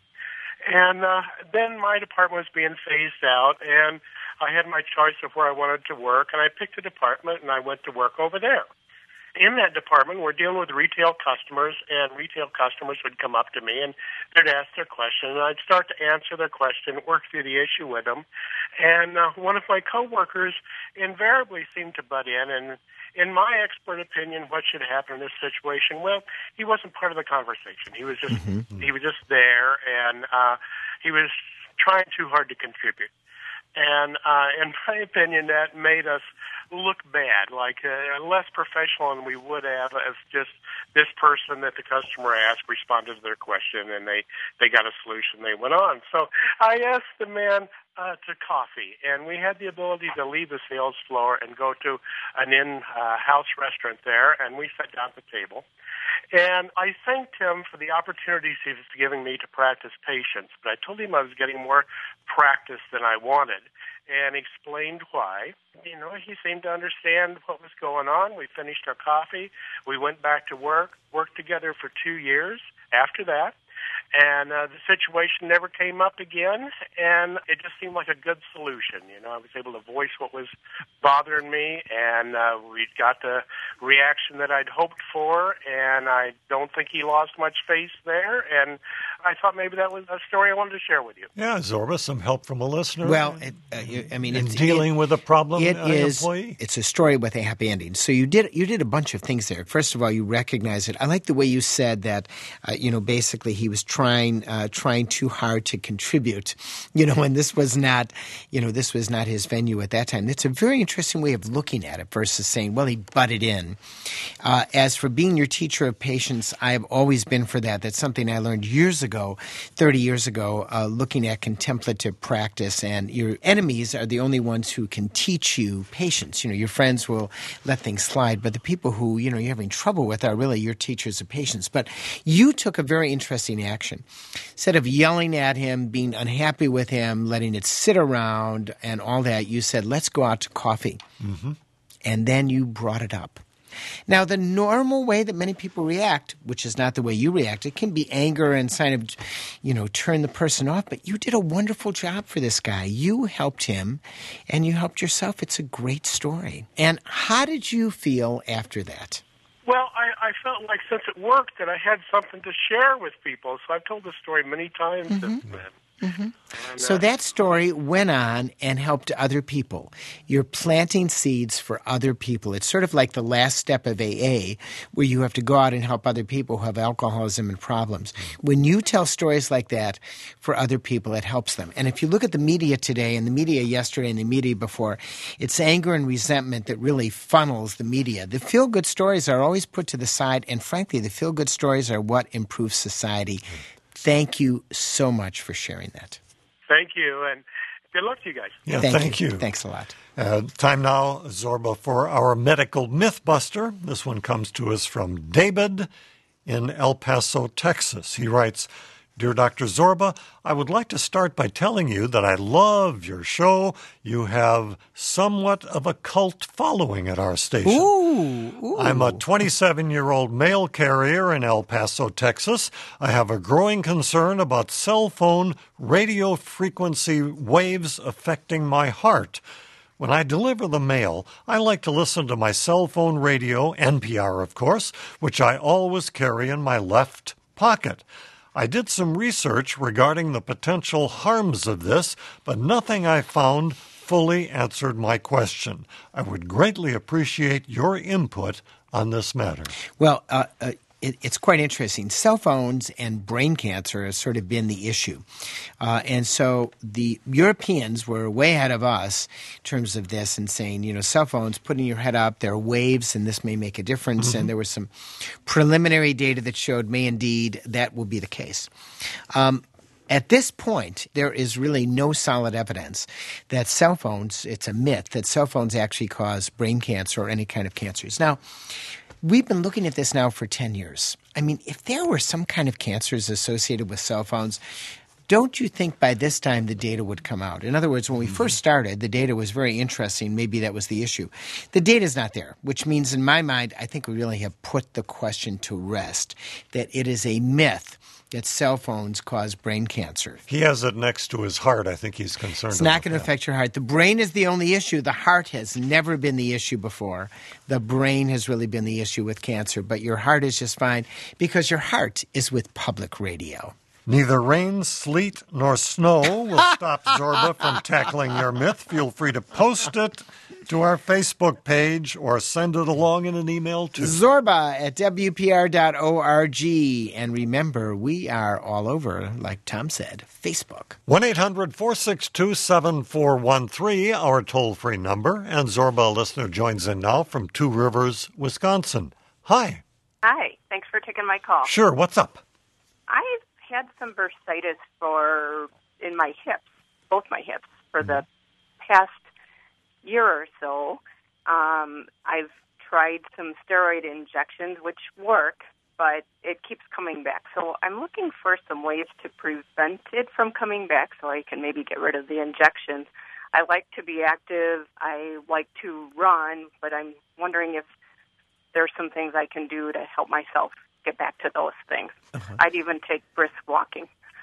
And uh, then my department was being phased out, and I had my choice of where I wanted to work, and I picked a department, and I went to work over there. In that department, we're dealing with retail customers, and retail customers would come up to me, and they'd ask their question, and I'd start to answer their question, work through the issue with them. And uh, one of my coworkers invariably seemed to butt in, and in my expert opinion, what should happen in this situation? Well, he wasn't part of the conversation. He was just mm-hmm. he was just there, and uh, he was trying too hard to contribute. And uh, in my opinion, that made us look bad, like uh, less professional than we would have if just this person that the customer asked responded to their question and they, they got a solution. They went on. So I asked the man uh, to coffee, and we had the ability to leave the sales floor and go to an in-house restaurant there, and we sat down at the table. And I thanked him for the opportunities he was giving me to practice patience, but I told him I was getting more practice than I wanted, and explained why. You know, he seemed to understand what was going on. We finished our coffee. We went back to work, worked together for two years after that. And uh, the situation never came up again, and it just seemed like a good solution. You know, I was able to voice what was bothering me, and uh, we got the reaction that I'd hoped for, and I don't think he lost much face there, and I thought maybe that was a story I wanted to share with you. Yeah, Zorba, some help from a listener. Well, it, uh, you, I mean, in it's, dealing it, with a problem it uh, is, employee. It's a story with a happy ending. So you did you did a bunch of things there. First of all, you recognize it. I like the way you said that. Uh, you know, basically, he was trying uh, trying too hard to contribute. You know, and this was not, you know, this was not his venue at that time. That's a very interesting way of looking at it versus saying, well, he butted in. Uh, as for being your teacher of patience, I have always been for that. That's something I learned years ago. thirty years ago, uh, looking at contemplative practice, and your enemies are the only ones who can teach you patience. You know, your friends will let things slide, but the people who, you know, you're having trouble with are really your teachers of patience. But you took a very interesting action. Instead of yelling at him, being unhappy with him, letting it sit around and all that, you said, let's go out to coffee. Mm-hmm. And then you brought it up. Now, the normal way that many people react, which is not the way you react, it can be anger and sign of, you know, turn the person off. But you did a wonderful job for this guy. You helped him, and you helped yourself. It's a great story. And how did you feel after that? Well, I, I felt like since it worked that I had something to share with people. So I've told this story many times mm-hmm. since then. Mm-hmm. And, so uh, that story went on and helped other people. You're planting seeds for other people. It's sort of like the last step of A A, where you have to go out and help other people who have alcoholism and problems. When you tell stories like that for other people, it helps them. And if you look at the media today and the media yesterday and the media before, it's anger and resentment that really funnels the media. The feel-good stories are always put to the side, and frankly, the feel-good stories are what improves society. Thank you so much for sharing that. Thank you, and good luck to you guys. Yeah, thank, thank you. you. Thanks a lot. Uh, time now, Zorba, for our medical mythbuster. This one comes to us from David in El Paso, Texas. He writes, Dear Doctor Zorba, I would like to start by telling you that I love your show. You have somewhat of a cult following at our station. Ooh, ooh. I'm a twenty-seven-year-old mail carrier in El Paso, Texas. I have a growing concern about cell phone radio frequency waves affecting my heart. When I deliver the mail, I like to listen to my cell phone radio, N P R, of course, which I always carry in my left pocket. I did some research regarding the potential harms of this, but nothing I found fully answered my question. I would greatly appreciate your input on this matter. Well, uh, uh, it, it's quite interesting. Cell phones and brain cancer has sort of been the issue. Uh, and so the Europeans were way ahead of us in terms of this and saying, you know, cell phones, putting your head up, there are waves, and this may make a difference. Mm-hmm. And there was some preliminary data that showed may indeed that will be the case. Um, At this point, there is really no solid evidence that cell phones, it's a myth, that cell phones actually cause brain cancer or any kind of cancers. Now, we've been looking at this now for ten years. I mean, if there were some kind of cancers associated with cell phones, don't you think by this time the data would come out? In other words, when we first started, the data was very interesting. Maybe that was the issue. The data is not there, which means in my mind, I think we really have put the question to rest, that it is a myth that cell phones cause brain cancer. He has it next to his heart. I think he's concerned It's about not going to affect your heart. The brain is the only issue. The heart has never been the issue before. The brain has really been the issue with cancer, but your heart is just fine because your heart is with public radio. Neither rain, sleet, nor snow will stop Zorba from tackling your myth. Feel free to post it to our Facebook page or send it along in an email to Zorba at W P R dot org. And remember, we are all over, like Tom said, Facebook. one eight hundred four six two seven four one three, our toll-free number. And Zorba, a listener, joins in now from Two Rivers, Wisconsin. Hi. Hi. Thanks for taking my call. Sure. What's up? I've had some bursitis for in my hips, both my hips, for the past year or so. Um, I've tried some steroid injections, which work, but it keeps coming back. So I'm looking for some ways to prevent it from coming back so I can maybe get rid of the injections. I like to be active. I like to run, but I'm wondering if there's some things I can do to help myself get back to those things. Uh-huh. I'd even take brisk walking.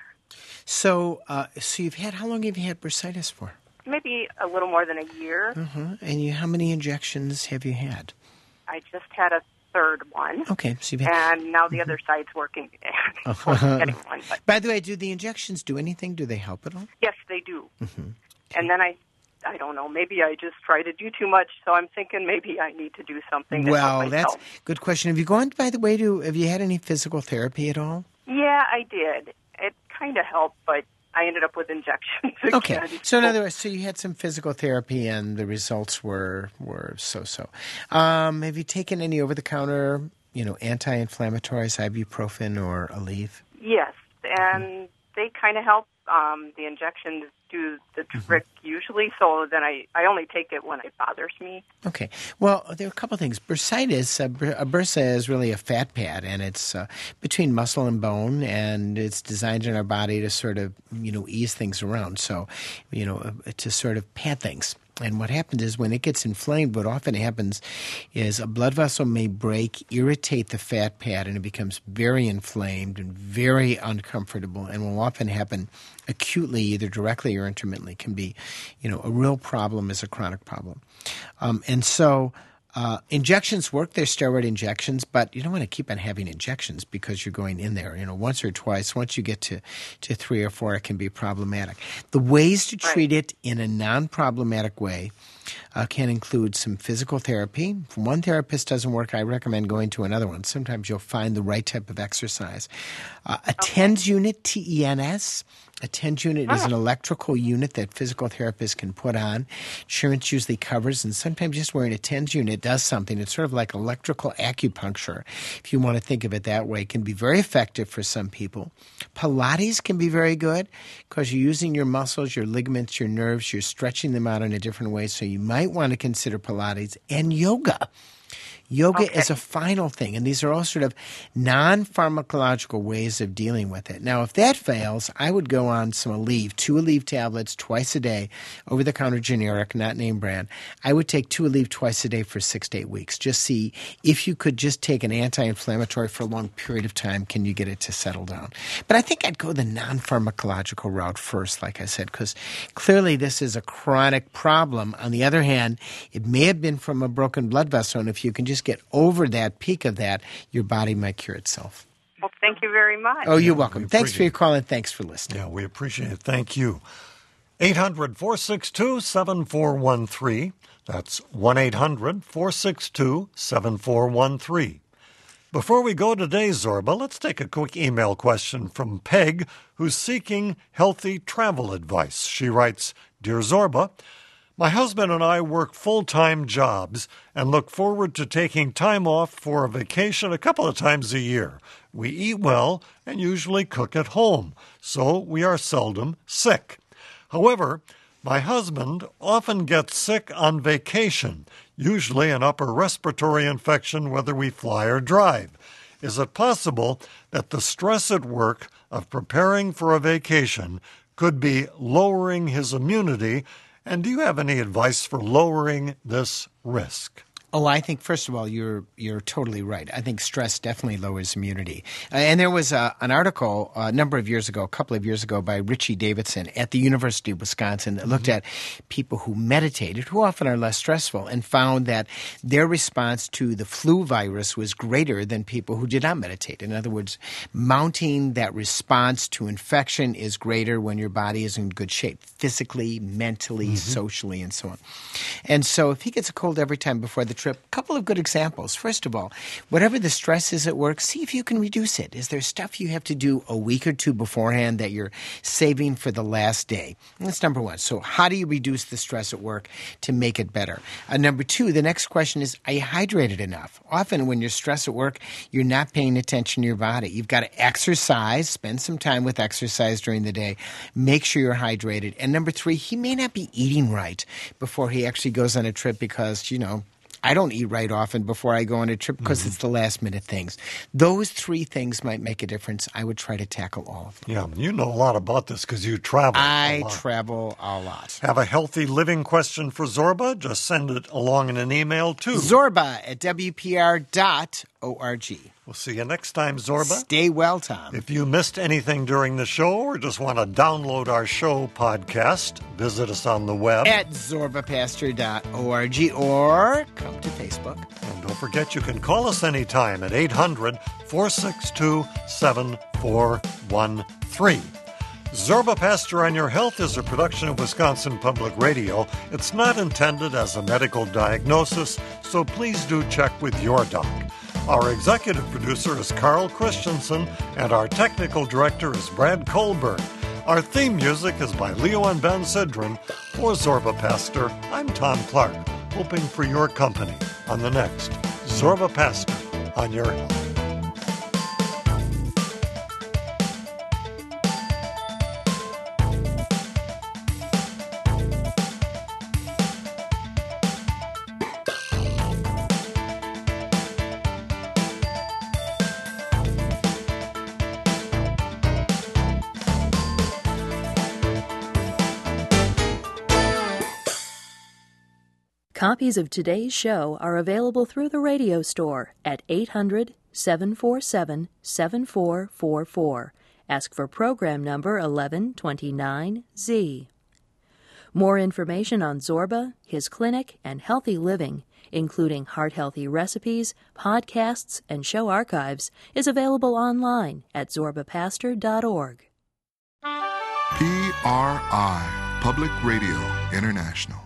So, uh, so you've had, how long have you had bursitis for? Maybe a little more than a year. Uh-huh. And you, how many injections have you had? I just had a third one. Okay. So you've had... And now the other side's working. uh-huh. Getting one, but... By the way, do the injections do anything? Do they help at all? Yes, they do. Mm-hmm. Okay. And then I, I don't know, maybe I just try to do too much, so I'm thinking maybe I need to do something to well, help that's myself. a good question. Have you gone, by the way, to, have you had any physical therapy at all? Yeah, I did. It kind of helped, but I ended up with injections again. Okay. So in other words, so you had some physical therapy and the results were were so-so. Um, have you taken any over-the-counter, you know, anti-inflammatories, ibuprofen or Aleve? Yes, and mm-hmm. they kind of help. Um, the injections do the trick mm-hmm. usually, so then I, I only take it when it bothers me. Okay. Well, there are a couple of things. Bursitis, uh, bur- a bursa is really a fat pad, and it's uh, between muscle and bone, and it's designed in our body to sort of, you know, ease things around. So, you know, uh, to sort of pad things. And what happens is when it gets inflamed, what often happens is a blood vessel may break, irritate the fat pad, and it becomes very inflamed and very uncomfortable, and will often happen acutely, either directly or intermittently. Can be, you know, a real problem is a chronic problem. Um, and so uh, injections work. They're steroid injections, but you don't want to keep on having injections because you're going in there, you know, once or twice. Once you get to, to three or four, it can be problematic. The ways to treat it in a non-problematic way uh, can include some physical therapy. If one therapist doesn't work, I recommend going to another one. Sometimes you'll find the right type of exercise. Uh, a TENS unit, T E N S. A TENS unit is an electrical unit that physical therapists can put on. Insurance usually covers, and sometimes just wearing a TENS unit does something. It's sort of like electrical acupuncture, if you want to think of it that way. It can be very effective for some people. Pilates can be very good because you're using your muscles, your ligaments, your nerves. You're stretching them out in a different way, so you might want to consider Pilates. And yoga. Yoga okay. is a final thing, and these are all sort of non-pharmacological ways of dealing with it. Now, if that fails, I would go on some Aleve, two Aleve tablets twice a day, over-the-counter generic, not name brand. I would take two Aleve twice a day for six to eight weeks. Just see if you could just take an anti-inflammatory for a long period of time, can you get it to settle down? But I think I'd go the non-pharmacological route first, like I said, because clearly this is a chronic problem. On the other hand, it may have been from a broken blood vessel, and if you can just get over that peak of that, your body might cure itself. Well, thank Thank you very much. Oh, you're welcome. We Thanks for your appreciate- call and thanks for listening. Yeah, we appreciate it. Thank you. eight hundred, four six two, seven four one three. That's one eight hundred, four six two, seven four one three. Before we go today, Zorba, let's take a quick email question from Peg, who's seeking healthy travel advice. She writes, Dear Zorba, my husband and I work full-time jobs and look forward to taking time off for a vacation a couple of times a year. We eat well and usually cook at home, so we are seldom sick. However, my husband often gets sick on vacation, usually an upper respiratory infection whether we fly or drive. Is it possible that the stress at work of preparing for a vacation could be lowering his immunity? And do you have any advice for lowering this risk? Oh, I think, first of all, you're you're totally right. I think stress definitely lowers immunity. Uh, and there was uh, an article uh, a number of years ago, a couple of years ago, by Richie Davidson at the University of Wisconsin that mm-hmm. looked at people who meditated, who often are less stressful, and found that their response to the flu virus was greater than people who did not meditate. In other words, mounting that response to infection is greater when your body is in good shape, physically, mentally, mm-hmm. socially, and so on. And so if he gets a cold every time before the trip, a couple of good examples. First of all, whatever the stress is at work, see if you can reduce it. Is there stuff you have to do a week or two beforehand that you're saving for the last day? That's number one. So how do you reduce the stress at work to make it better? Uh, number two, the next question is, are you hydrated enough? Often when you're stressed at work, you're not paying attention to your body. You've got to exercise, spend some time with exercise during the day, make sure you're hydrated. And number three, he may not be eating right before he actually goes on a trip because, you know, I don't eat right often before I go on a trip because mm-hmm. it's the last minute things. Those three things might make a difference. I would try to tackle all of them. Yeah, you know a lot about this because you travel I a lot. travel a lot. Have a healthy living question for Zorba? Just send it along in an email to Zorba at W P R dot org. We'll see you next time, Zorba. Stay well, Tom. If you missed anything during the show or just want to download our show podcast, visit us on the web at zorba pastor dot org or come to Facebook. And don't forget you can call us anytime at eight hundred, four six two, seven four one three. Zorba Pastor on Your Health is a production of Wisconsin Public Radio. It's not intended as a medical diagnosis, so please do check with your doc. Our executive producer is Carl Christensen, and our technical director is Brad Colburn. Our theme music is by Leo and Ben Sidran. For Zorba Pastor, I'm Tom Clark, hoping for your company on the next Zorba Pastor on Your Health. Copies of today's show are available through the radio store at eight hundred, seven four seven, seven four four four. Ask for program number eleven twenty-nine Z. More information on Zorba, his clinic, and healthy living, including heart-healthy recipes, podcasts, and show archives, is available online at zorba pastor dot org. P R I, Public Radio International.